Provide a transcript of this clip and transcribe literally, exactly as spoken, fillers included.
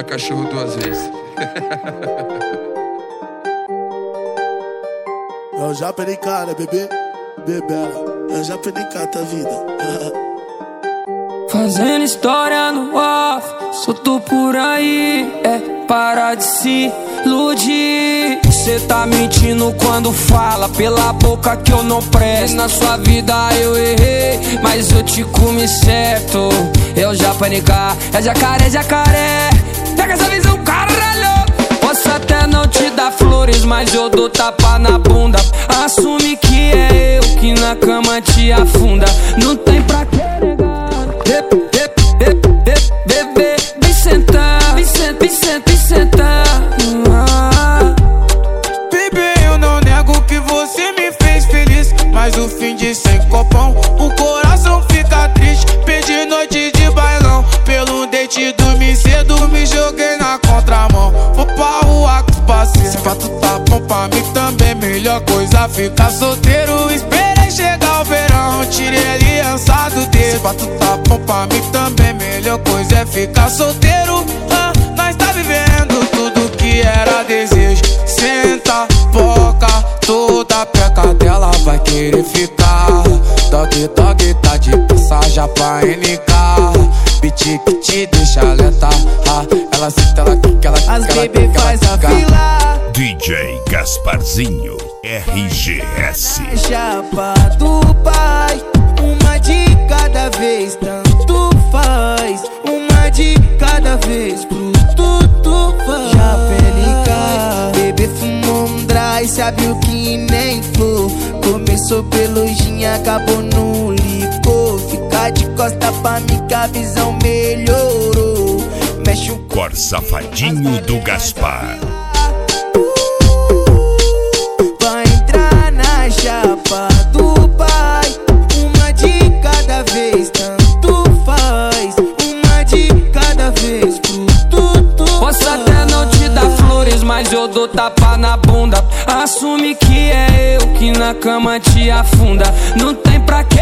cachorro duas vezes. Eu já perdi cara, bebê, bebela. Eu já perdi cara, vida. Fazendo história no off, solto por aí, é para de se iludir. Cê tá mentindo quando fala pela boca que eu não presto. Na sua vida eu errei, mas eu te comi certo. Eu já panicar, é jacaré, jacaré. Pega essa visão, caralho. Posso até não te dar flores, mas eu dou tapa na bunda. Assume que é eu que na cama te afunda. Não tem pra que negar. Bebê, vem sentar, vem sentar, vem sentar, vem sentar. Bebê, eu não nego que você me fez feliz, mas o fim de sem copão, o coração fica triste. Perdi noite de bailão, pelo date dormi cedo, me joguei na contramão. Vou pra rua com os parceiros, se pra tu tá bom pra mim também, melhor coisa ficar solteiro. Esperei chegar o verão, tirei a aliança do dedo. Se pra tu tá bom pra mim também, melhor coisa é ficar solteiro. ah, Nós tá vivendo tudo que era desejo. Senta, boca, toda peca dela vai querer ficar. Dog, dog, tá de passagem pra N K. Beat que te deixa alerta. ah, Ela senta, ela quica, ela quica. As baby faz a fila. D J Gasparzinho, R G S. Chapa do pai, uma de cada vez, tanto faz. Uma de cada vez, pro tudo faz. Já penica, bebê fumou um dry, sabe o que nem flor. Começou pelo gin, acabou no licor. Fica de costa pra mim que a visão melhorou. Mexe o Cor safadinho do Gaspar. Vai entrar na chapa do pai, uma de cada vez, tanto faz. Uma de cada vez, pro tudo. Posso até não te dar flores, mas eu dou tapa na bunda. Assume que é eu que na cama te afunda. Não tem pra que